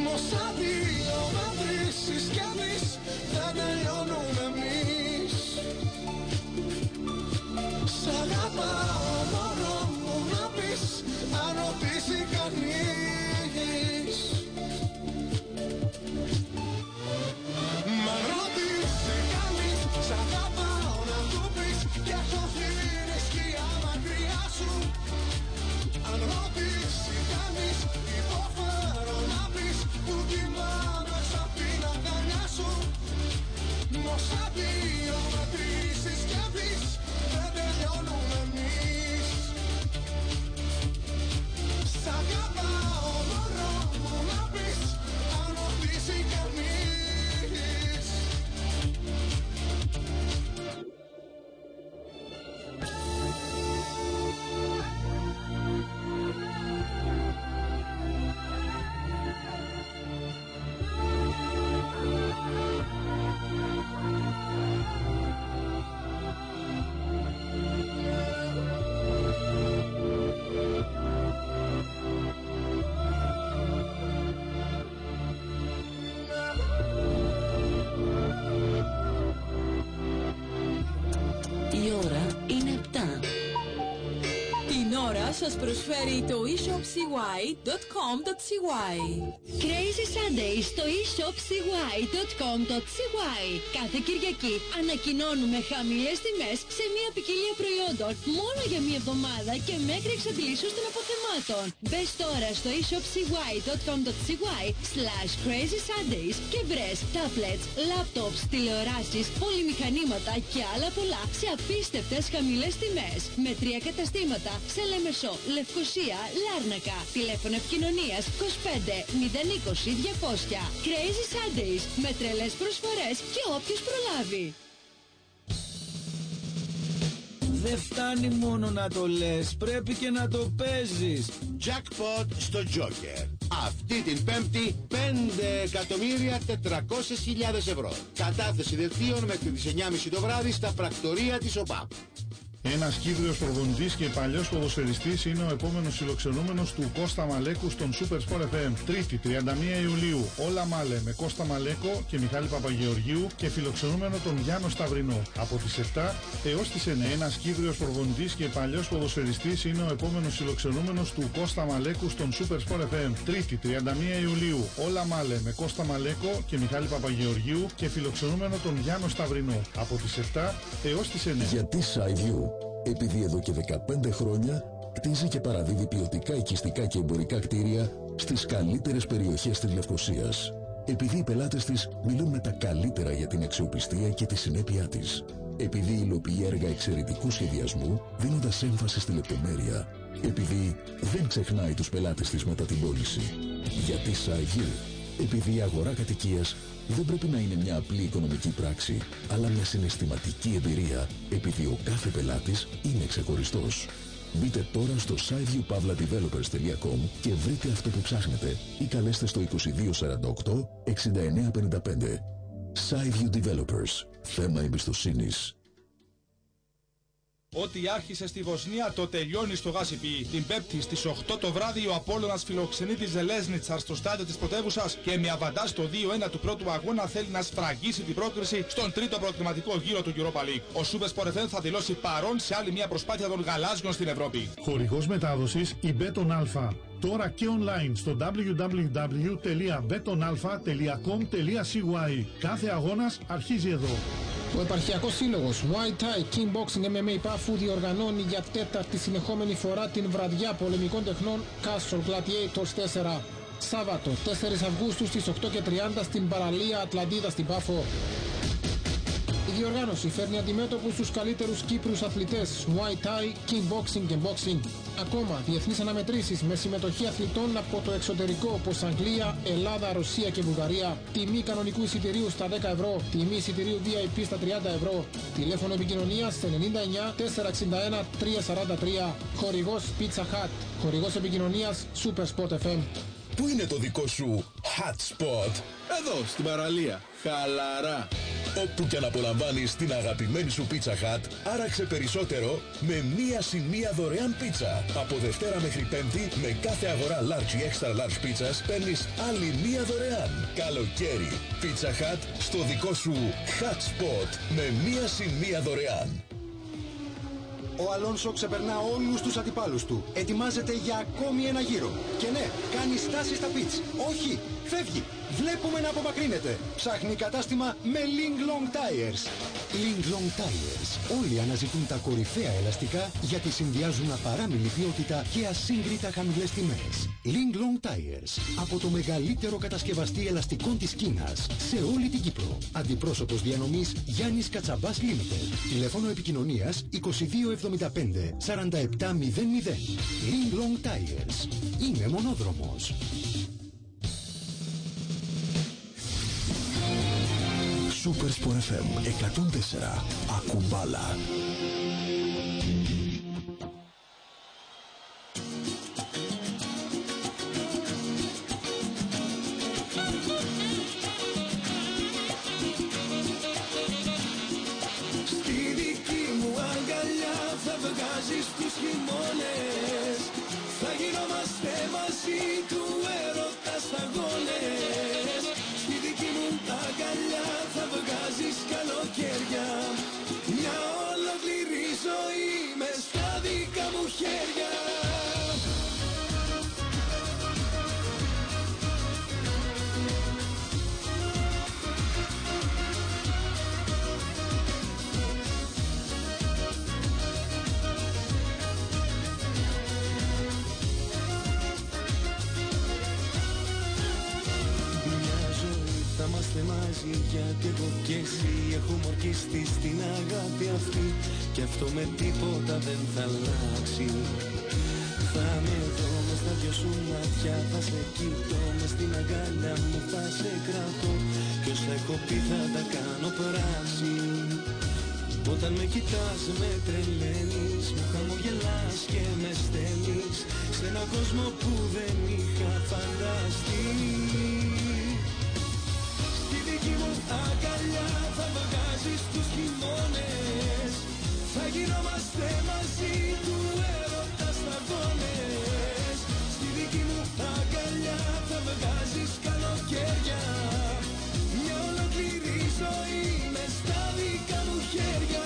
Μόσα δύο μετρήσεις κι εμείς δεν τελειώνουμε εμείς. Σ' αγαπάω μόνο μου να πεις αν ρωτήσει κανείς. Μα ρωτήσει κανείς, σ' αγαπάω να του πεις κι έχω φύγει σκιά μακριά σου. Αν ρωτήσει κανείς, υποφέρω να πεις που κοιμάμαι σαν την αγκαλιά σου. Μόσα δύο μετρήσεις κι εμείς δεν τελειώνουμε εμείς. Σ' αγαπάω μόνο μου να πεις αν ρωτήσει κανείς. Η ώρα είναι 7. Την ώρα σας προσφέρει το e-shopcy.com.cy. Crazy Sunday στο e-shopcy.com.cy. Κάθε Κυριακή ανακοινώνουμε χαμηλές τιμές σε μια ποικιλία προϊόντων μόνο για μια εβδομάδα και μέχρι εξαντλήσεως των αποθεμάτων. Μπες τώρα στο e-shopcy.com.cy/Crazy Sundays και βρες tablets, laptops, τηλεοράσεις, πολυμηχανήματα και άλλα πολλά σε απίστευτες χαμηλές τιμές. Με 3 καταστήματα σε Λεμεσό, Λευκοσία, Λάρνακα. Τηλέφωνο επικοινωνίας 25 020 200. Crazy Sundays με τρελές προσφορές και όποιος προλάβει. Δεν φτάνει μόνο να το λες, πρέπει και να το παίζεις. Jackpot στο Joker. Αυτή την Πέμπτη 5.400.000 ευρώ. Κατάθεση δελτίων μέχρι τις 9.30 το βράδυ στα πρακτορία της ΟΠΑΠ. Ένας Κύπριος προπονητής και παλιός ποδοσφαιριστής είναι ο επόμενος φιλοξενούμενος του Κώστα Μαλέκου στον Super Sport FM. Τρίτη, 31 Ιουλίου, όλα Μάλε με Κώστα Μαλέκο και Μιχάλη Παπαγεωργίου και φιλοξενούμενο τον Γιάννο Σταυρινό. Από τις 7 έως τις 9. Ένας Κύπριος προπονητής και παλιός ποδοσφαιριστής είναι ο επόμενος φιλοξενούμενος του Κώστα Μαλέκου στον Super Sport FM. Τρίτη, 31 Ιουλίου, όλα Μάλε με Κώστα Μαλέκο και Μιχάλη Παπαγεωργίου και φιλοξενούμενο τον Γιάννο Σταυρινό. Από τις 7 έως τις 9. Γιατί SkyView? Επειδή εδώ και 15 χρόνια κτίζει και παραδίδει ποιοτικά οικιστικά και εμπορικά κτίρια στις καλύτερες περιοχές της Λευκωσίας. Επειδή οι πελάτες της μιλούν με τα καλύτερα για την αξιοπιστία και τη συνέπειά της. Επειδή υλοποιεί έργα εξαιρετικού σχεδιασμού δίνοντας έμφαση στη λεπτομέρεια. Επειδή δεν ξεχνάει τους πελάτες της μετά την πώληση. Γιατί SkyView? Επειδή η αγορά κατοικίας δεν πρέπει να είναι μια απλή οικονομική πράξη, αλλά μια συναισθηματική εμπειρία, επειδή ο κάθε πελάτης είναι ξεχωριστός. Μπείτε τώρα στο skyviewpavladevelopers.com και βρείτε αυτό που ψάχνετε ή καλέστε στο 2248 6955. Skyview Developers. Θέμα εμπιστοσύνης. Ό,τι άρχισε στη Βοσνία το τελειώνει στο Γάσιπι. Την Πέμπτη στις 8 το βράδυ ο Απόλλωνας φιλοξενεί τη Ζελέσνιτσα στο στάδιο της πρωτεύουσας και με αβαντάζ στο 2-1 του πρώτου αγώνα θέλει να σφραγίσει την πρόκριση στον τρίτο προκριματικό γύρο του Europa League. Ο Super Sport FM θα δηλώσει παρόν σε άλλη μια προσπάθεια των γαλάζιων στην Ευρώπη. Χορηγός μετάδοσης η Beton Alpha. Τώρα και online στο www.betonalpha.com.cy. Κάθε αγώνας αρχίζει εδώ. Ο επαρχιακός σύλλογος Muay Thai Kickboxing MMA Πάφου διοργανώνει για τέταρτη συνεχόμενη φορά την βραδιά πολεμικών τεχνών Castle Gladiators 4. Σάββατο 4 Αυγούστου στις 8:30 στην παραλία Ατλαντίδα στην Πάφο. Η διοργάνωση φέρνει αντιμέτωπους τους καλύτερους Κύπρους αθλητές Muay Thai, Kickboxing και Boxing. Ακόμα διεθνείς αναμετρήσεις με συμμετοχή αθλητών από το εξωτερικό όπως Αγγλία, Ελλάδα, Ρωσία και Βουλγαρία. Τιμή κανονικού εισιτηρίου στα 10 ευρώ, τιμή εισιτηρίου VIP στα 30 ευρώ. Τηλέφωνο επικοινωνίας 99 461 343. Χορηγός Pizza Hut. Χορηγός επικοινωνίας Super Sport FM. Πού είναι το δικό σου hot spot? Εδώ, στην παραλία. Χαλαρά. Όπου και αν απολαμβάνεις την αγαπημένη σου Pizza Hut, άραξε περισσότερο με μία συν μία δωρεάν πίτσα. Από Δευτέρα μέχρι Πέμπτη, με κάθε αγορά large ή extra large pizzas, παίρνεις άλλη μία δωρεάν. Καλοκαίρι, Pizza Hut στο δικό σου hot spot με μία συν μία δωρεάν. Ο Αλόνσο ξεπερνά όλους τους αντιπάλους του. Ετοιμάζεται για ακόμη ένα γύρο. Και ναι, κάνει στάση στα πιτς. Όχι, φεύγει. Βλέπουμε να απομακρύνεται. Ψάχνει κατάστημα με Ling Long Tires. Ling Long Tires. Όλοι αναζητούν τα κορυφαία ελαστικά γιατί συνδυάζουν απαράμιλη ποιότητα και ασύγκριτα χαμηλές τιμές. Ling Long Tires. Από το μεγαλύτερο κατασκευαστή ελαστικών της Κίνας σε όλη την Κύπρο. Αντιπρόσωπος διανομής Γιάννης Κατσαμπάς Limited. Τηλέφωνο επικοινωνίας 2275 4700. Ling Long Tires. Είναι μονόδρομος. Supersport FM 104. Ακουμπάλα. Στη δική μου αγκαλιά θα βγάζεις τους χειμώνες. Θα γινόμαστε μαζί του έρωτα σταγόνες. Στη δική μου αγκαλιά θα βγάζεις καλοκαίρια. Μια ολόκληρη ζωή μες στα δικά μου χέρια. Θα είμαστε μαζί γιατί εγώ και εσύ έχουμε ορκιστεί στην αγάπη αυτή. Και αυτό με τίποτα δεν θα αλλάξει. Θα είμαι εδώ μες στα δυο σου μάτια. Θα σε κοιτώ μες στην αγκαλιά μου. Θα σε κρατώ κι όσα έχω πει θα τα κάνω πράξη. Όταν με κοιτάς με τρελαίνεις. Μου χαμογελάς και με στέλνεις σε έναν κόσμο που δεν είχα φανταστεί. Στη δική μου αγκαλιά θα βγάζεις τους χειμώνες. Θα γινόμαστε μαζί του έρωτα σταγόνες. Στη δική μου αγκαλιά θα βγάζεις καλοκαίρια. Μια ολόκληρη ζωή μες στα δικά μου χέρια.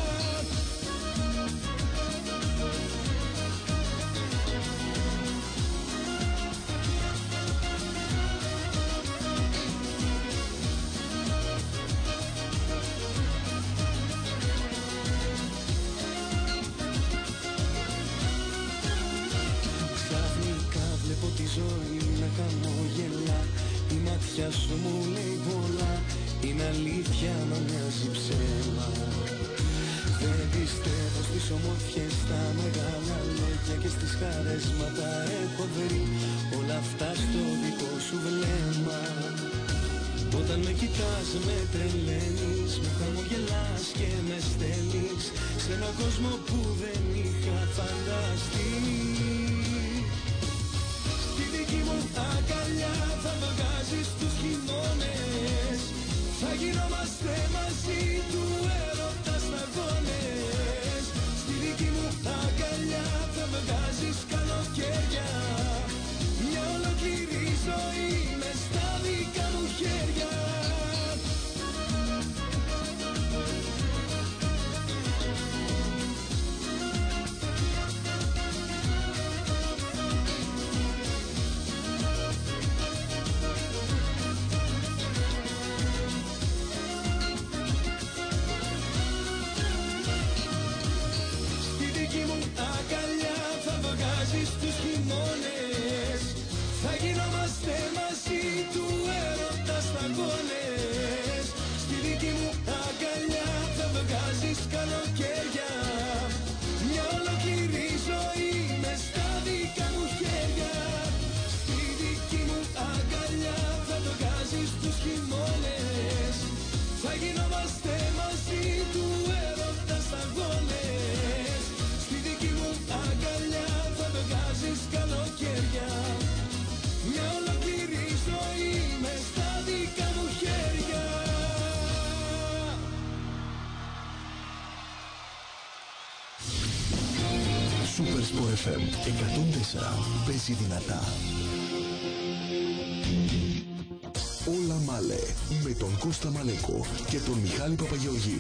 Βλέπω τη ζωή να χαμογελά. Η ματιά σου μου λέει πολλά. Είναι αλήθεια μα μοιάζει ψέμα. Δεν πιστεύω στις ομορφιές, στα μεγάλα λόγια και στις χαρές. Μα τα έχω βρει όλα αυτά στο δικό σου βλέμμα. Όταν με κοιτάς με τρελαίνεις. Μου χαμογελάς και με στέλνεις σε έναν κόσμο που δεν είχα φανταστεί. Στη δική μου αγκαλιά θα βγάζεις τους χειμώνες. Θα γινόμαστε μαζί του έρωτα σταγόνες. Στη δική μου αγκαλιά θα βγάζεις καλοκαίρια. Μια ολόκληρη ζωή μες στα δικά μου χέρια. FM 104 παίζει δυνατά. Όλα Μάλε με τον Κώστα Μαλέκο και τον Μιχάλη Παπαγεωργίου.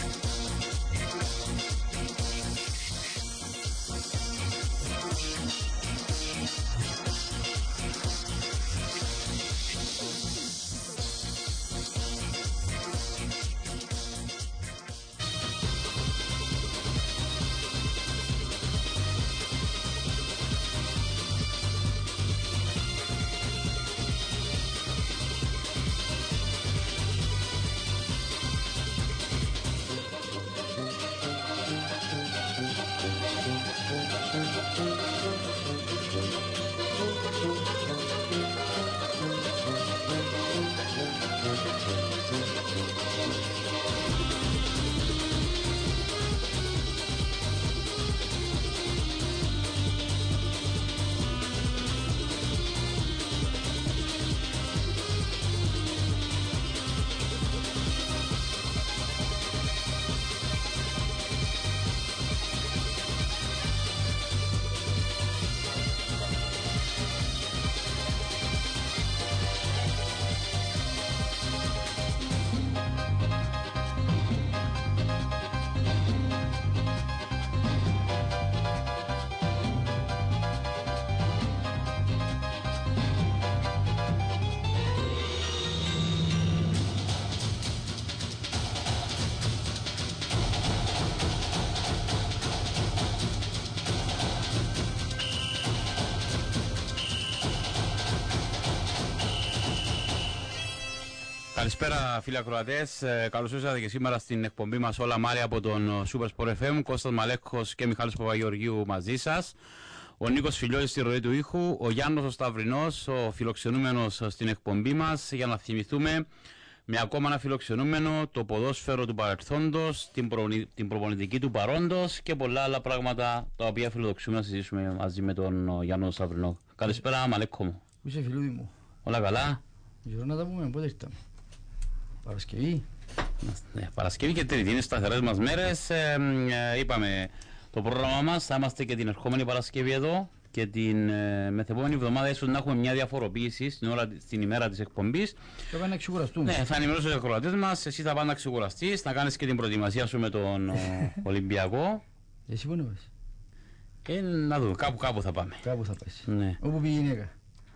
Καλησπέρα φίλοι ακροατές, καλώς ήρθατε και σήμερα στην εκπομπή μας Όλα Μάλε από τον Super Sport FM. Κώστας Μαλέκος και Μιχάλης Παπαγεωργίου μαζί σας. Ο Νίκος Φιλιώτης στη ροή του ήχου, ο Γιάννος ο Σταυρινός, ο φιλοξενούμενος στην εκπομπή μας, για να θυμηθούμε με ακόμα ένα φιλοξενούμενο, το ποδόσφαιρο του παρελθόντος, την προπονητική του παρόντος και πολλά άλλα πράγματα τα οποία φιλοδοξούμε να συζητήσουμε μαζί με τον Γιάννο Σταυρινό. Καλησπέρα Μαλέκο μου. Πού είσαι φιλούδι μου? Όλα καλά? Γύρω να τα πούμε, πότε ήρθαμε? Παρασκευή. Ναι, Παρασκευή και Τρίτη είναι σταθερές μας μέρες. Είπαμε το πρόγραμμα μας, θα είμαστε και την ερχόμενη Παρασκευή εδώ και την μεθεπόμενη εβδομάδα ίσως να έχουμε μια διαφοροποίηση στην ημέρα της εκπομπής. Θα πάνε να ξεκουραστούμε. Ναι, θα ενημερώσω τους ακροατές μας, εσύ θα πάνε να ξεκουραστείς, να κάνεις και την προετοιμασία σου με τον Ολυμπιακό. Εσύ πού να πας? Να δούμε, κάπου θα πάμε. Κάπου θα πας. Ναι. Όπου πήγε η γυναίκα.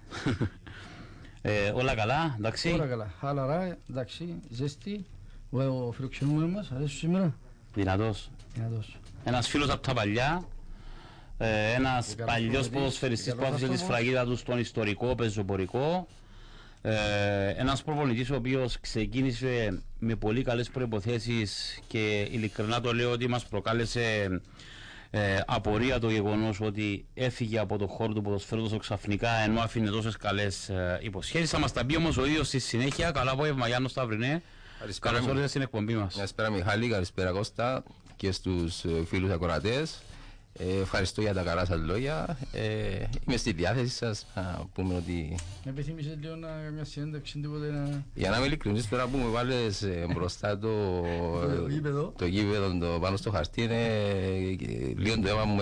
Όλα καλά, εντάξει. Όλα καλά, χαλαρά, εντάξει, ζέστη. Ο φιλοξενούμενος μας, αρέσει σήμερα? Δυνατός. Ένας φίλος από τα παλιά, ένας παλιός ποδοσφαιριστής που άφησε τη σφραγίδα του στον ιστορικό πεζοπορικό, ένας προπονητής ο οποίος ξεκίνησε με πολύ καλές προϋποθέσεις και ειλικρινά το λέω ότι μας προκάλεσε απορία το γεγονός ότι έφυγε από το χώρο του ποδοσφαίρου τόσο ξαφνικά ενώ άφηνε τόσες καλές υποσχέσεις. Θα μας τα πει όμως ο ίδιος στη συνέχεια. Καλό απόγευμα Γιάννο Σταυρινέ. Καλώς ήρθατε στην εκπομπή μας. Καλησπέρα Μιχάλη, καλησπέρα Κώστα και στους φίλους ακροατές. Ευχαριστώ για τα καλά σας λόγια. Είμαι στη διάθεση σας να πούμε ότι... Επιθυμίσετε λίγο να μια συνέντευξη τίποτε να... Για να είμαι ειλικρινής, τώρα που μου βάλες μπροστά το γήπεδο πάνω στο χαρτί είναι λίγο το αίμα μου...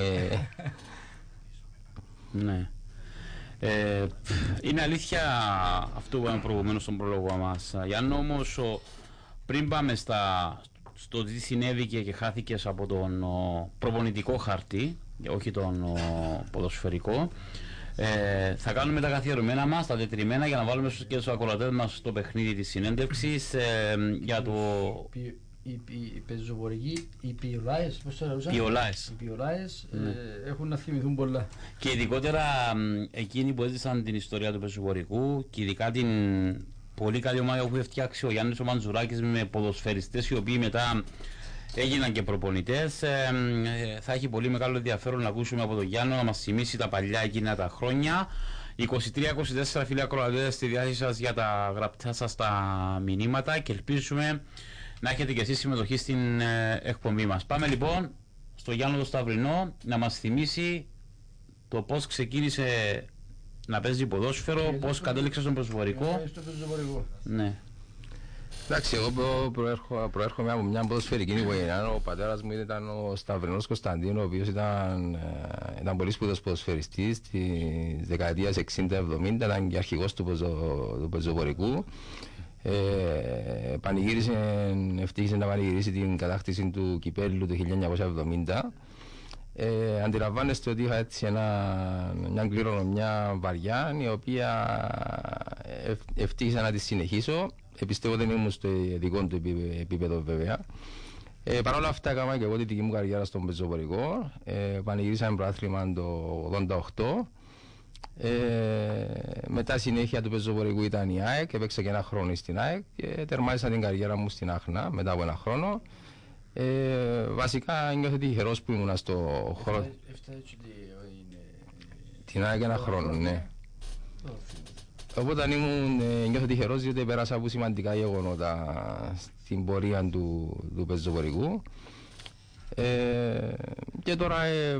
Ναι. Είναι αλήθεια αυτό που είπαμε προηγουμένως στον πρόλογο μας, Γιάννο, όμως πριν πάμε στο τι συνέβηκε και χάθηκε από τον προπονητικό χαρτί, όχι τον ποδοσφαιρικό, θα κάνουμε τα καθιερωμένα μας, τα τετριμμένα, για να βάλουμε και στους ακροατές μας στο παιχνίδι της συνέντευξης για το... Οι πεζοπορικοί, οι πιολάες, πώς το λέγουσαν? Οι πιολάες έχουν να θυμηθούν πολλά. Και ειδικότερα εκείνοι που έζησαν την ιστορία του πεζοπορικού και ειδικά την πολύ καλή ομάδα που έχει φτιάξει ο Γιάννης ο Μαντζουράκης με ποδοσφαιριστές οι οποίοι μετά έγιναν και προπονητές. Θα έχει πολύ μεγάλο ενδιαφέρον να ακούσουμε από τον Γιάννο να μας θυμίσει τα παλιά εκείνα τα χρόνια. 23-24 φίλοι ακροατές στη διάθεση σας για τα γραπτά σας τα μηνύματα και ελπίζουμε να έχετε και εσείς συμμετοχή στην εκπομπή μας. Πάμε λοιπόν στο Γιάννο το Σταυρινό να μας θυμίσει το πώς ξεκίνησε να παίζει ποδόσφαιρο, πώς κατέληξε στον ποδοσφαιρικό. Στο πεζοπορικό. Ναι. Εντάξει, εγώ προέρχομαι από μια ποδοσφαιρική οικογένεια. Ο πατέρας μου ήταν ο Σταυρινός Κωνσταντίνου, ο οποίος ήταν πολύ σπουδαίος ποδοσφαιριστής της δεκαετίας 60-70, ήταν και αρχηγός του πεζοπορικού. Ευτύχησε να πανηγυρίσει την κατάκτηση του κυπέλλου το 1970. Αντιλαμβάνεστε ότι είχα έτσι μια κληρονομιά βαριά, η οποία ευτύχησα να τη συνεχίσω. Πιστεύω δεν ήμουν στο δικό του επίπεδο βέβαια. Παρ' όλα αυτά έκανα και εγώ τη δική μου καριέρα στον πεζοπορικό. Πανηγυρίσαμε πρωτάθλημα το 1988. Μετά συνέχεια του πεζοπορικού ήταν η ΑΕΚ, έπαιξα και ένα χρόνο στην ΑΕΚ και τερμάτισα την καριέρα μου στην Άχνα μετά από ένα χρόνο. Βασικά νιώθω τυχερός που ήμουν στο χώρο. Την ΑΕΚ ένα χρόνο, ναι. Οπότε νιώθω τυχερός διότι πέρασα από σημαντικά γεγονότα στην πορεία του πεζοπορικού. Και τώρα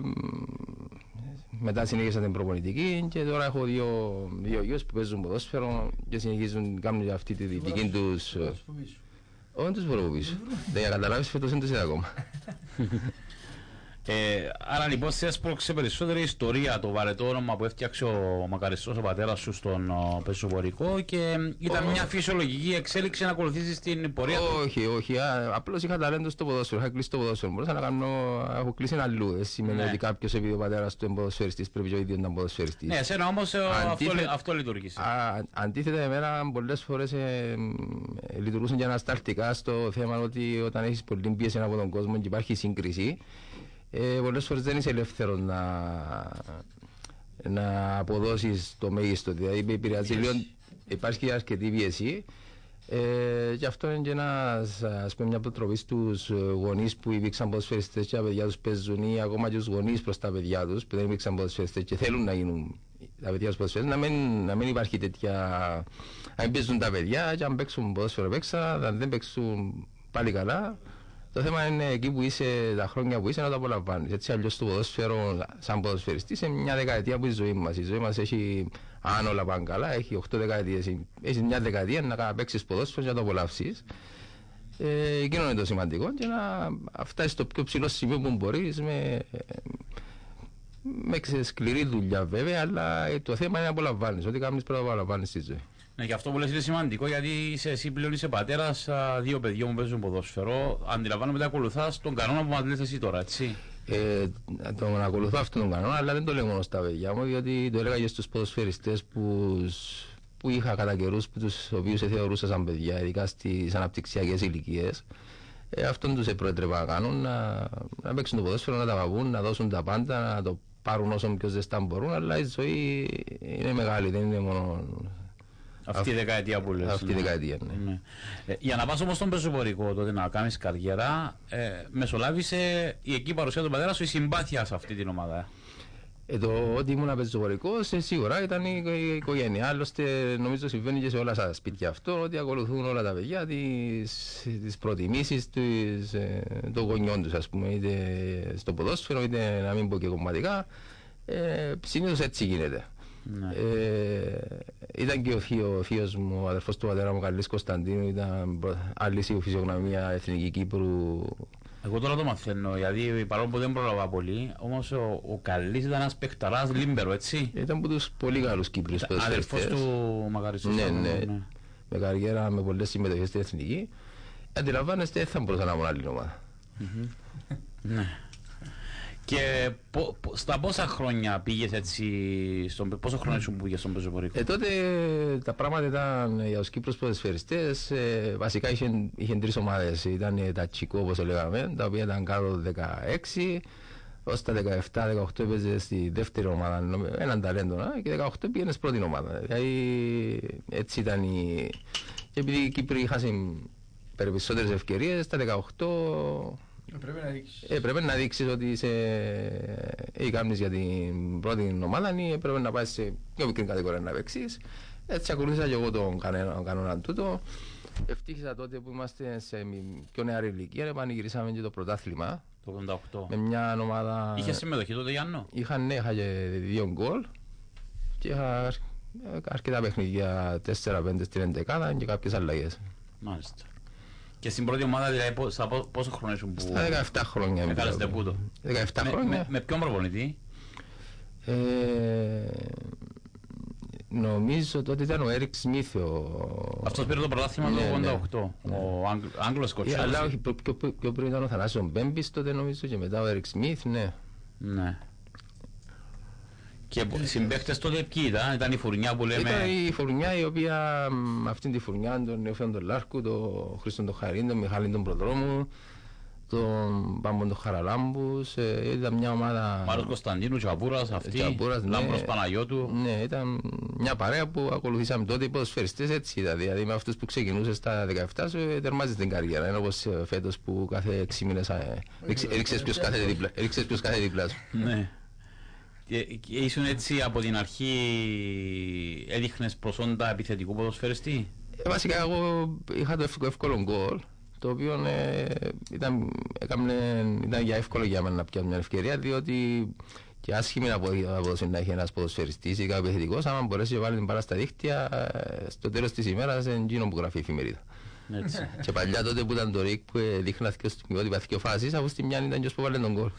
μετά συνέχισα την προπονητική και τώρα έχω δύο γιους που παίζουν ποδόσφαιρο και συνεχίζουν, κάνουν αυτή τη δική τους... Όχι, τους μπορώ πίσω. Δεν καταλάβεις, φέτος δεν τους είδα ακόμα. Άρα λοιπόν σε έσπρωξε περισσότερη ιστορία το βαρετό όνομα που έφτιαξε ο μακαριστός ο πατέρας σου στον πεζοπορικό και ήταν μια φυσιολογική εξέλιξη να ακολουθήσεις την πορεία του. Όχι, απλώς είχα ταλέντο στο ποδόσφαιρο, είχα κλείσει το ποδόσφαιρο, μπορούσα να κάνω, έχω κλείσει αλλού, δεν σημαίνει ότι κάποιος επειδή ο πατέρας του είναι ποδοσφαιριστής πρέπει και ο ίδιος να είναι ποδοσφαιριστής. Ναι, εσένα όμως αυτό λειτουργήσε. Αντίθετα εμένα πολλές φορές λειτουργούσαν και ανασταλτικά στο θέμα ότι όταν έχεις πολλή πίεση από τον κόσμο και υπάρχει σύγκριση, πολλές φορές δεν είσαι ελεύθερος να αποδώσεις το μέγιστο, δηλαδή επηρεάζει λίγο, υπάρχει και αρκετή πίεση και αυτό είναι και μια αποτροπή στους γονείς που υπήρξαν ποδοσφαιριστές και τα παιδιά τους παίζουν ή ακόμα και τους γονείς προς τα παιδιά τους που δεν υπήρξαν ποδοσφαιριστές και θέλουν να γίνουν τα παιδιά τους ποδοσφαιριστές, να μην υπάρχει τέτοια, να μην παίζουν τα παιδιά και αν παίξουν ποδόσφαιρο παίξαν, αν δεν παίξουν πάλι καλά. Το θέμα είναι εκεί που είσαι, τα χρόνια που είσαι να το απολαμβάνεις. Έτσι αλλιώς το ποδόσφαιρο, σαν ποδοσφαιριστής, είναι μια δεκαετία που η ζωή μας. Η ζωή μας έχει, αν όλα πάνε καλά, έχει 8 δεκαετίες. Έχεις μια δεκαετία να παίξεις ποδόσφαιρο και να το απολαύσεις. Εκείνο είναι το σημαντικό και να φτάσεις στο πιο ψηλό σημείο που μπορείς με σκληρή δουλειά βέβαια, αλλά το θέμα είναι να απολαμβάνεις. Ό,τι κάνεις πρέπει να απολαμβάνεις τη ζωή. Ναι, και αυτό που λες είναι σημαντικό γιατί εσύ πλέον είσαι πατέρας δύο παιδιών που παίζουν ποδόσφαιρο. Αντιλαμβάνομαι ότι ακολουθάς τον κανόνα που μας λες εσύ τώρα, έτσι. Τον ακολουθώ αυτόν τον κανόνα, αλλά δεν το λέω μόνο στα παιδιά μου, γιατί το έλεγα και στους ποδοσφαιριστές που είχα κατά καιρούς, τους οποίους θεωρούσα σαν παιδιά, ειδικά στις αναπτυξιακές ηλικίες. Αυτόν τους προέτρεπα να κάνουν, να παίξουν το ποδόσφαιρο, να τα παπούν, να δώσουν τα πάντα, να το πάρουν όσο πιο ζεστά μπορούν, αλλά η ζωή είναι μεγάλη, δεν είναι μόνο... Αυτή η δεκαετία που λες. Αυτή η δεκαετία, ναι. Για να πας όμως στον πεζοπορικό τότε να κάνεις καριέρα, μεσολάβησε η εκεί παρουσία του πατέρα σου η συμπάθεια σε αυτή την ομάδα. Το ότι ήμουν πεζοπορικός σίγουρα ήταν η οικογένεια. Άλλωστε νομίζω συμβαίνει και σε όλα τα σπίτια αυτό, ότι ακολουθούν όλα τα παιδιά τις προτιμήσεις των γονιών τους, ας πούμε, είτε στο ποδόσφαιρο είτε να μην πω και κομματικά. Συνήθως έτσι γίνεται. Ναι. Ήταν και ο θείος μου, ο αδερφός του πατέρα μου, Καλής Κωνσταντίνου, ήταν άλλη φυσιογνωμία Εθνική Κύπρου. Εγώ τώρα το μαθαίνω, γιατί παρόλο που δεν πρόλαβα πολύ, όμως ο Καλής ήταν ένας παιχταράς λίμπερο, έτσι. Ήταν από τους πολύ καλούς Κύπριους ποδοσφαιριστές. Αδερφός του Μακαριστού. Ναι. Με καριέρα, με πολλές συμμετοχές στην Εθνική. Αντιλαμβάνεστε, δεν θα μπορούσα να ήμουν άλλη ομάδα. Ναι. Και στα πόσα χρόνια πήγες έτσι, πόσο χρόνο ήσουν που πήγες στον πεζοπορικό? Τότε τα πράγματα ήταν για τους Κύπρους ποδοσφαιριστές, βασικά είχαν τρεις ομάδες. Ήταν τα Τσικό όπως το λέγαμε, τα οποία ήταν κάτω 16, ως τα 17-18 έπαιζε στη δεύτερη ομάδα, έναν ταλέντο, και 18 πήγαινε στην πρώτη ομάδα. Δηλαδή έτσι ήταν και επειδή οι Κύπροι είχαν περισσότερες ευκαιρίες, τα 18... Πρέπει να δείξεις ότι είσαι ικανός για την πρώτη ομάδα ή πρέπει να πάεις σε πιο μικρή κατηγορία να παίξεις. Έτσι ακολούθησα και εγώ τον κανόνα τούτο. Ευτύχησα τότε που είμαστε σε πιο νεαρή ηλικία, επανηγυρίσαμε και το πρωτάθλημα. Το 88. Με μια ομάδα... Είχε συμμετοχή τότε Γιάννο? Είχα και 2 γκολ και είχα αρκετά παιχνίδια, 4-5 στην 11 και κάποιες αλλαγές. Μάλιστα. Και στην πρώτη ομάδα δηλαδή πόσο χρόνο ήσουν που... Στα 17 χρόνια. Έκανες τεπούτο. 17 χρόνια. Με ποιον προπονητή? Νομίζω τότε ήταν ο Έρικ Σμιθ. Αυτός πήρε το πρωτάθλημα το 88. Ο Άγγλος κοτσιός. Αλλά όχι, πιο πριν ήταν ο Θανάσης Μπέμπης τότε νομίζω και μετά ο Έρικ Σμιθ, ναι. Ναι. Και συμπαίχτες τότε ποιοι ήταν η φουρνιά που λέμε... Ήταν η φουρνιά η οποία αυτήν τη φουρνιά τον Εφέον τον Λάρκου, τον Χρήστον τον Χαρίν, τον Μιχάλη τον Προδρόμου, τον Πάμπον τον Χαραλάμπους, ήταν μια ομάδα... Μάρος Κωνσταντίνου, Τσαπούρας, αυτή, Λάμπρος Παναγιώτου. Ναι, ήταν μια παρέα που ακολουθήσαμε τότε οι ποδοσφαιριστές έτσι, δηλαδή με αυτούς που ξεκινούσε στα 17 σου τερμάζεις την καριέρα, είναι όπως φέτος που κάθε 6 μήνες έριξες ποιος κάθε δίπλα σου. Και ήσουν έτσι από την αρχή, έδειχνες προσόντα επιθετικού ποδοσφαιριστή? Βασικά εγώ είχα το εύκολο γκολ, το οποίο ήταν για εύκολο για μένα να πιάσω μια ευκαιρία, διότι και άσχημη απόδοση να έχει ένας ποδοσφαιριστής ή κάποιος επιθετικός, άμα μπορέσει να βάλει την μπάλα στα δίχτυα, στο τέλος της ημέρας είναι εκείνο που γράφει η εφημερίδα. Και παλιά τότε που ήταν το ΡΙΚ που δείχνα δύο φάσεις, αφού στη μια ήταν και που βάλε τον γκολ.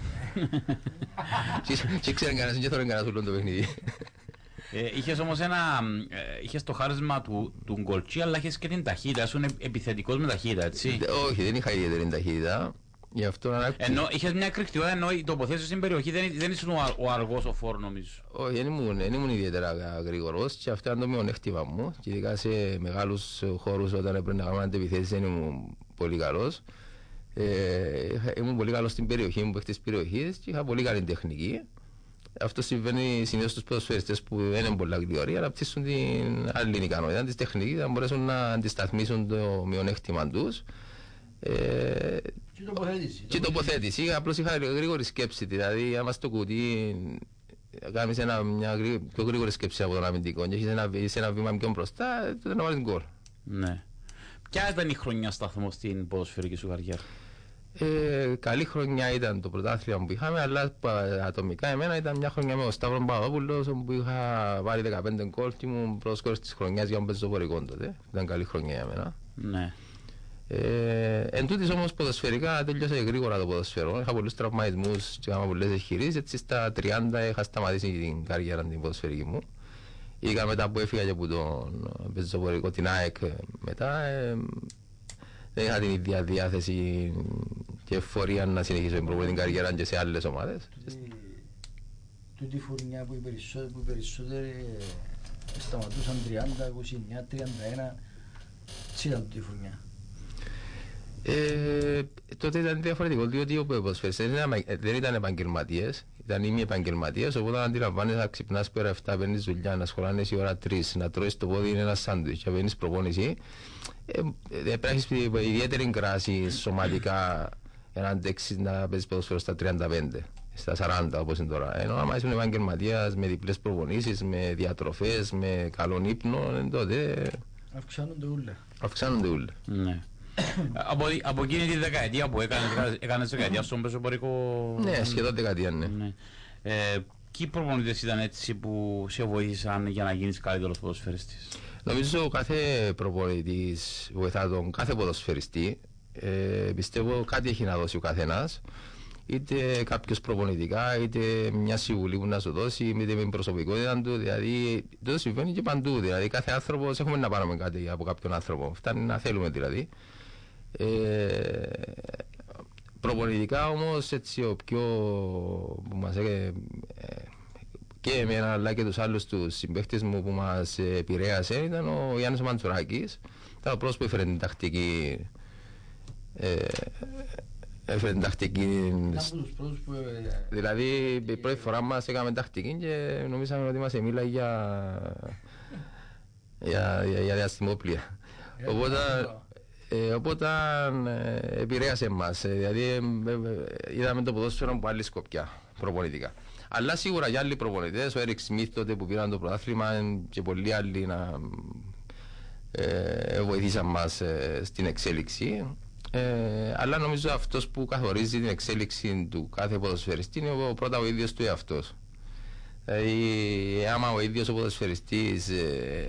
Και ξέρουν κανένας και θέλουν κανένας ούλον το παιχνίδι. Είχες όμως είχες το χάρισμα του γκολτσί, αλλά είχες και την ταχύτητα, ήσουν επιθετικός με ταχύτητα, έτσι? Όχι, δεν είχα ιδιαίτερη ταχύτητα. Ενώ είχες μια εκρηκτικότητα, ενώ η τοποθέτηση στην περιοχή δεν ήσουν ο αργός ο φόρ, νομίζω. Όχι, δεν ήμουν ιδιαίτερα γρήγορος και αυτό ήταν το μειονέκτημα μου. Και ειδικά σε μεγάλους χώρους όταν έπρεπε να κάνω αντεπιθέσεις δεν ήμουν πολύ καλός. Ήμουν πολύ καλός στην περιοχή μου, παίχτης περιοχής και είχα πολύ καλή τεχνική. Αυτό συμβαίνει συνήθως στους ποδοσφαιριστές που δεν είναι πολλά γρήγοροι, αλλά πτήσουν την άλλη ικανότητα της τεχνικής, να μπορέσουν να αντισταθμίσουν το μειονέκτημα τους. Και τοποθέτηση, απλώς είχα γρήγορη σκέψη, δηλαδή άμα στο κουτί κάνεις μια πιο γρήγορη σκέψη από τον αμυντικό και έχεις ένα βήμα πιο μπροστά, τότε να βάλεις γκολ. Ναι. Ποια ήταν η χρονιά σταθμό στην ποδοσφαιρική σου καριέρα? Καλή χρονιά ήταν το πρωτάθλημα που είχαμε, αλλά ατομικά εμένα ήταν μια χρονιά με ο Σταύρον Παπαδόπουλος που είχα βάλει 15 γκολ και ήμουν πρόσκορος της χρονιάς για να παίζω ποδοσφαιρικό τότε. Ήταν καλή χρονιά για μένα. Ναι. Εν τούτης όμως ποδοσφαιρικά τέλειωσε γρήγορα το ποδοσφαιρό. Είχα πολλούς τραυματισμούς και έκανα πολλές εγχειρήσεις. Έτσι στα 30 είχα σταματήσει την καριέρα την ποδοσφαιρική μου. Είχα μετά που έφυγα και από τον πεζοπορικό την ΑΕΚ μετά δεν είχα την ίδια διάθεση και εφορία να συνεχίσω την καριέρα και σε άλλες ομάδες. Τούτη φουρνιά που οι περισσότεροι σταματούσαν 30, 29, 31, τι ήταν τούτη φουρνιά? Τότε ήταν διαφορετικό, διότι ο ποδοσφαιριστής δεν ήταν επαγγελματίες, ήταν ημι-επαγγελματίες, οπότε αντιλαμβάνεσαι να ξυπνάς πέρα 7, παίρνεις δουλειά, να σχολάνεις η ώρα 3, να τρώεις το πόδι είναι ένα σάντουιτς και παίρνεις προπόνηση. Πρέπει να έχεις ιδιαίτερη κράση σωματικά για να αντέξεις να παίζεις ποδοσφαίρο στα 35, στα 40 όπως είναι τώρα. Ενώ άμα ήσουν επαγγελματίας με διπλές προπονήσεις, με διατροφές, με καλόν ύπνο, τότε αυξάνονται ούλα. Ναι. Από εκείνη τη δεκαετία που έκανες δεκαετία στον πεζοπορικό... Ναι, σχεδόν δεκαετία, ναι. Ποιοι προπονητές ήταν έτσι που σε βοήθησαν για να γίνεις καλύτερος ποδοσφαιριστής? Νομίζω κάθε προπονητής βοηθά τον κάθε ποδοσφαιριστή. Πιστεύω κάτι έχει να δώσει ο καθένας. Είτε κάποιος προπονητικά, είτε μια συμβουλή που να σου δώσει, είτε με την προσωπικότητα του. Δηλαδή, το συμβαίνει και παντού. Δηλαδή, κάθε άνθρωπος έχουμε να πάρουμε κάτι από κάποιον άνθρωπο. Φτάνει να θέλουμε δηλαδή. Προπονητικά όμως, έτσι ο πιο που μας και εμένα αλλά και τους άλλους τους συμπαίχτες μου που μας επηρέασε ήταν ο Γιάννης Μαντσουράκης. Ήταν ο πρώτος που έφερε την τακτική. Έφερε την τακτική. Δηλαδή η πρώτη φορά μας έκαμε τακτική και νομίζαμε ότι μας μίλα για διαστημόπλια. Οπότε επηρέασε εμάς. Δηλαδή είδαμε το ποδόσφαιρο από άλλη σκοπιά προπονητικά. Αλλά σίγουρα για άλλοι προπονητές, ο Έρικ Σμιθ τότε που πήραν το πρωτάθλημα και πολλοί άλλοι να βοηθήσαν μας στην εξέλιξη. Αλλά νομίζω αυτός που καθορίζει την εξέλιξη του κάθε ποδοσφαιριστή είναι πρώτα ο ίδιος του εαυτός. Άμα ο ίδιος ο ποδοσφαιριστής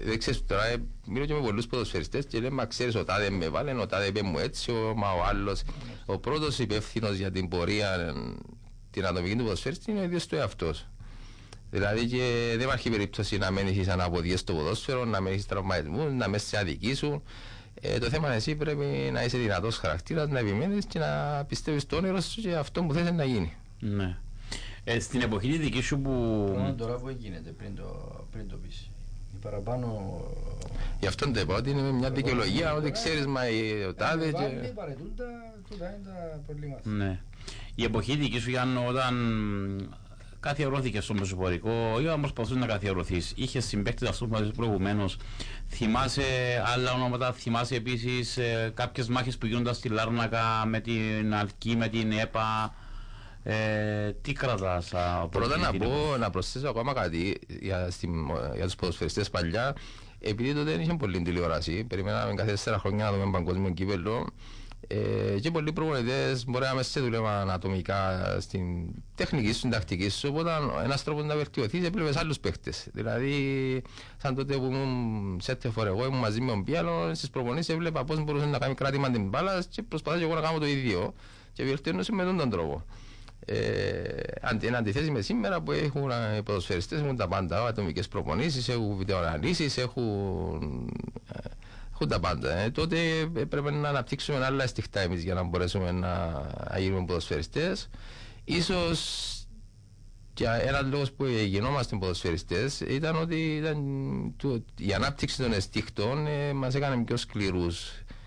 δεν ξέρεις τώρα, μιλώ και με πολλούς ποδοσφαιριστές και λέμε, μα ξέρεις, ο τάδε με βάλε, ο τάδε είπε μου έτσι, μα ο άλλος. Ο πρώτος υπεύθυνος για την πορεία, την ατομική του ποδοσφαιριστή είναι ο ίδιος του εαυτός. Δηλαδή και δεν υπάρχει περίπτωση να μένεις σαν αναποδιές στο ποδόσφαιρο, να μένεις τραυματισμούς, να μένεις σε αδικήσου. Το θέμα είναι εσύ πρέπει να είσαι δυνατός χαρακτήρας, να επιμένεις και να πιστεύεις στο όνειρο σου και αυτό που θες να γίνει. Ναι. Στην εποχή τη δική σου που... Τώρα που γίνεται πριν το πεις. Η παραπάνω... Γι' αυτό το είπα ότι είναι μια δικαιολογία ότι ξέρεις μα ο τάδε και... παρετούντα, τούτα είναι τα προβλήματα. Ναι. Η εποχή δική σου, Γιάννο, όταν καθιερώθηκε στο μεσοπορικό ή όταν προσπαθούσε να καθιερωθείς, είχε συμπαίκτες αυτούς που είπες προηγουμένως, θυμάσαι άλλα ονόματα, θυμάσαι επίσης κάποιες μάχες που γίνονταν στη Λάρνακα με την Αλκή, με την ΕΠΑ, τι κρατάς? Πρώτα να προσθέσω ακόμα κάτι για τους ποδοσφαιριστές παλιά, επειδή τότε δεν είχε πολλή τηλεόραση, περιμέναμε κάθε 4 χρόνια να δούμε παγκόσμιο κύπελλο. Και πολλοί προπονητές μπορεί να σε δουλεύαν ατομικά στην τεχνική σου, στην τακτική σου, οπότε ένας τρόπος να βελτιωθείς έβλεπες άλλους παίχτες. Δηλαδή, σαν τότε που ήμουν σέτε φορέ, εγώ ήμουν μαζί με τον Πιάλο, στις προπονήσεις έβλεπα πώς μπορούσε να κάνει κράτημα την μπάλα και προσπαθώ και εγώ να κάνω το ίδιο και βελτιώνω με τον τρόπο. Εν αντιθέσει με σήμερα που έχουν οι ποδοσφαιριστές, έχουν τα πάντα, ατομικές προπονήσεις, έχουν βιντεοαναλύσεις, έχουν τα πάντα. Τότε πρέπει να αναπτύξουμε άλλα στιχτά εμείς για να μπορέσουμε να γίνουμε ποδοσφαιριστές. Ίσως και ένας λόγος που γινόμαστε ποδοσφαιριστές ήταν ότι η ανάπτυξη των στιχτών μας έκανε πιο σκληρούς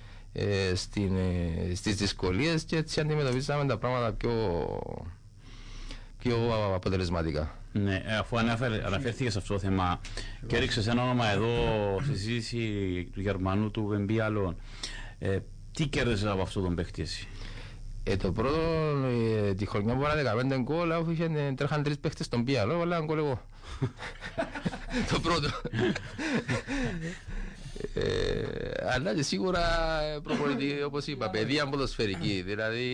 στις δυσκολίες και έτσι αντιμετωπίζαμε τα πράγματα πιο αποτελεσματικά. Ναι, αφού αναφέρθηκε σε αυτό το θέμα και έριξες ένα όνομα εδώ στη συζήτηση του Γερμανού του Βεμπίαλο, τι κέρδισες από αυτό τον παίχτη εσύ? Το πρώτο, τη χρονιά που βάλα 15 γκολ, αφού τρέχαν 3 παίχτες στον Πιάλο, βάλα έναν γκολ εγώ. Το πρώτο. Αλλά και σίγουρα προπονητή, όπως είπα, παιδεία ποδοσφαιρική, δηλαδή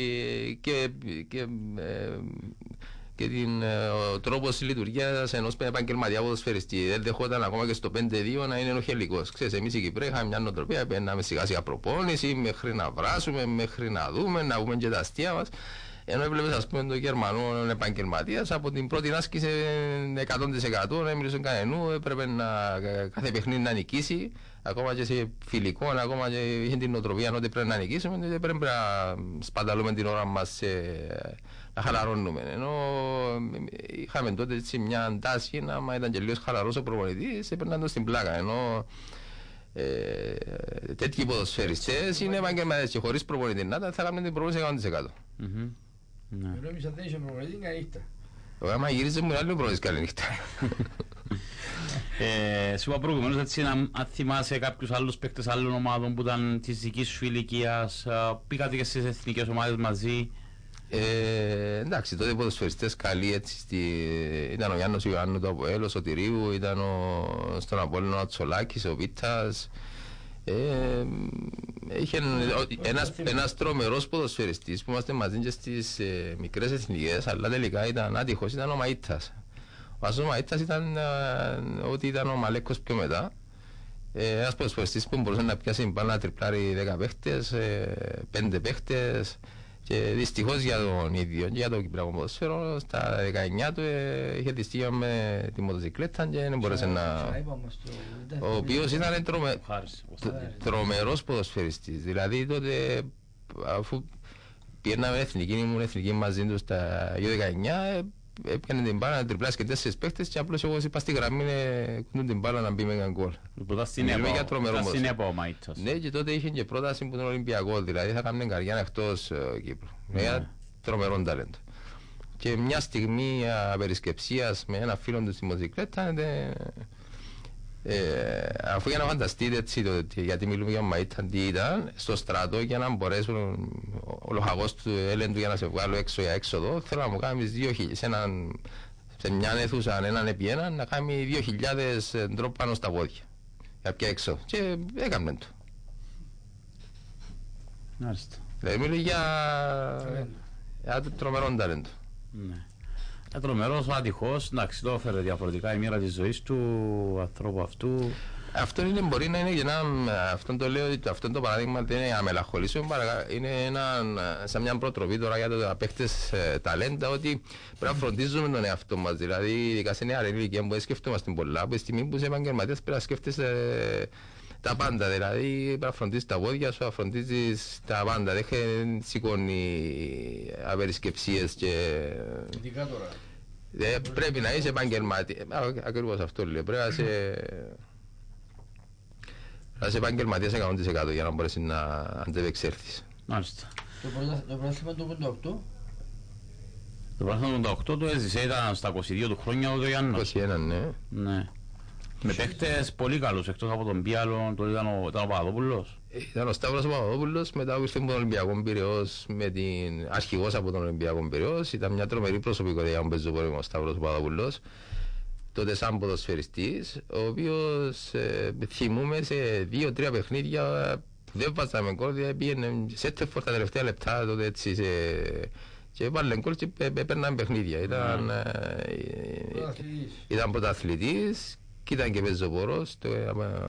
και ο τρόπος λειτουργίας ενός επαγγελματία ποδοσφαιριστή. Δεν δεχόταν ακόμα και στο 5-2 να είναι ενοχελικός. Ξέρεις, εμείς οι Κυπρέοι είχαμε μια νοοτροπία, παίρναμε σιγά σιγά προπόνηση, μέχρι να βράσουμε, μέχρι να δούμε, να πούμε και τα αστεία μας. Ενώ έβλεπες, ας πούμε, τον Γερμανό επαγγελματίας, από την πρώτη άσκηση 100% να μιλούσε κανενού, έπρεπε κάθε παιχνίδι να νικήσει, ακόμα και σε φιλικό, ακόμα και είχε την νοοτροπία ότι πρέπει να νικήσουμε, δεν πρέπει να σπαταλούμε την ώρα μας να χαλαρώνουμε. Ενώ είχαμε τότε έτσι μια τάση, άμα ήταν και λίγο χαλαρός ο προπονητής, έπαιρναν το στην πλάκα. Ενώ τέτοιοι ποδοσφαιριστές είναι επαγγελματίες και χωρίς προπονητή να θα κάνουν την προπόνηση 100%. Ενώ εμείς αν δεν είσαι προπονητή, είναι νύχτα. Άμα γυρίζεις μου είναι άλλο προπονητής καλή νύχτα. Σου είπα προηγουμένως, έτσι, αν θυμάσαι κάποιους άλλους παίκτες άλλων ομάδων που ήταν της δικής σου ηλικίας, πήγατε και στις εθνικές ομάδες μαζί? Εντάξει, τότε οι ποδοσφαιριστές καλοί έτσι ήταν ο Γιάννος Ιωάννου του Αποέλ, ο Σωτηρίου, ήταν στον Απόλλωνα ο Τσολάκης, ο Βίτας. Είχε ένας τρομερός ποδοσφαιριστής που είμαστε μαζί και στις μικρές εθνικές, αλλά τελικά ήταν άτυχος, ήταν ο Μαΐτας. Ο Άσος Μαΐτας ήταν ότι ήταν ο Μαλέκος πιο μετά. Ένας ποδοσφαιριστής που μπορούσε να πιάσει μπάλα να τριπλάρει 10 παίχτες, 5 παίχτες. Και δυστυχώς για τον ίδιο και για το Κυπριακό ποδόσφαιρο στα 19 του είχε δυστυχία με τη μοτοσυκλέτα και δεν μπορέσε να... Ο οποίος ήταν τρομερός ποδοσφαιριστής. Δηλαδή τότε αφού πιέναμε εθνική, ήμουν εθνική μαζί του στα U19, έπιανε την μπάλα να τριπλάσει και 4 παίχτες και απλώς εγώ είπα στη γραμμή κουνούν την μπάλα να μπει με έναν γκολ. Μιλούμε για τρομερό ποδοσφαιριστή. Ναι, και τότε είχε και πρόταση που τον Ολυμπιακό, δηλαδή θα κάνουν καριέρα εκτός Κύπρου. Με τρομερό ταλέντο. Και μια στιγμή απερισκεψίας με ένα φίλο του στη μοτοσυκλέτα, αφού για να φανταστείτε έτσι, γιατί μιλούμε για Μαΐτα, τι ήταν στο στρατό για να μπορέσουν ο λοχαγός του έλεγε του για να σε βγάλω έξω για έξοδο, θέλω να μου κάνεις 2.000 σε μια αίθουσα έναν επί έναν να κάνει 2.000 ντρόπ πάνω στα πόδια για πια έξω και έκαμε το. Δηλαδή μιλούμε για τρομερό ταλέντο. Τρομερός, άτυχος, εντάξει, το έφερε διαφορετικά η μοίρα της ζωής του ανθρώπου αυτού. Αυτό είναι, μπορεί να είναι για να. Αυτό το λέω, αυτό το παράδειγμα δεν είναι να μελαγχολήσουμε. Είναι σαν μια προτροπή τώρα για το παίχτες ταλέντα ότι πρέπει να φροντίζουμε τον εαυτό μας. Δηλαδή, ειδικά σε νέα ηλικία που δεν σκεφτόμαστε πολλά, από τη στιγμή που είσαι επαγγελματίας πρέπει να σκέφτεσαι τα πάντα. Δηλαδή, πρέπει να φροντίζεις τα πόδια σου, να φροντίζεις τα πάντα. Δεν σηκώνει απερισκεψίες και. Ειδικά τώρα. Πρέπει να είσαι επαγγελματίας. Ακριβώς αυτό λέω. Πρέπει να είσαι επαγγελματίας 100% για να μπορέσει να αντεπεξέλθεις. Μάλιστα. Το πρωτάθλημα του 88. Το πρωτάθλημα του 88 το έζησε, ήταν στα 22 του χρόνια ο Γιάννος. 21, ναι. Ναι. Με παίχτες πολύ καλούς, εκτός από τον Πιάλο, τότε ήταν ο Παπαδόπουλος. Ήταν ο Σταύρος Παπαδόπουλος, μετά ήρθε από τον Ολυμπιακό Πειραιώς, με την αρχηγός από τον Ολυμπιακό Πειραιώς. Ήταν μια τρομερή προσωπικότητα για τον πεζοπόρημα ο Σταύρος Παπαδόπουλος. Τότε σαν ποδοσφαιριστής, ο οποίος θυμούμε σε 2-3 παιχνίδια δεν βάζαμε γκολ, πήγαινε σέτεφορ τα τελευταία λεπτά τότε έτσι και βάλε γκολ και παίρναμε παιχνίδια. Ήταν πρωταθλητής και ήταν και πεζοπόρος.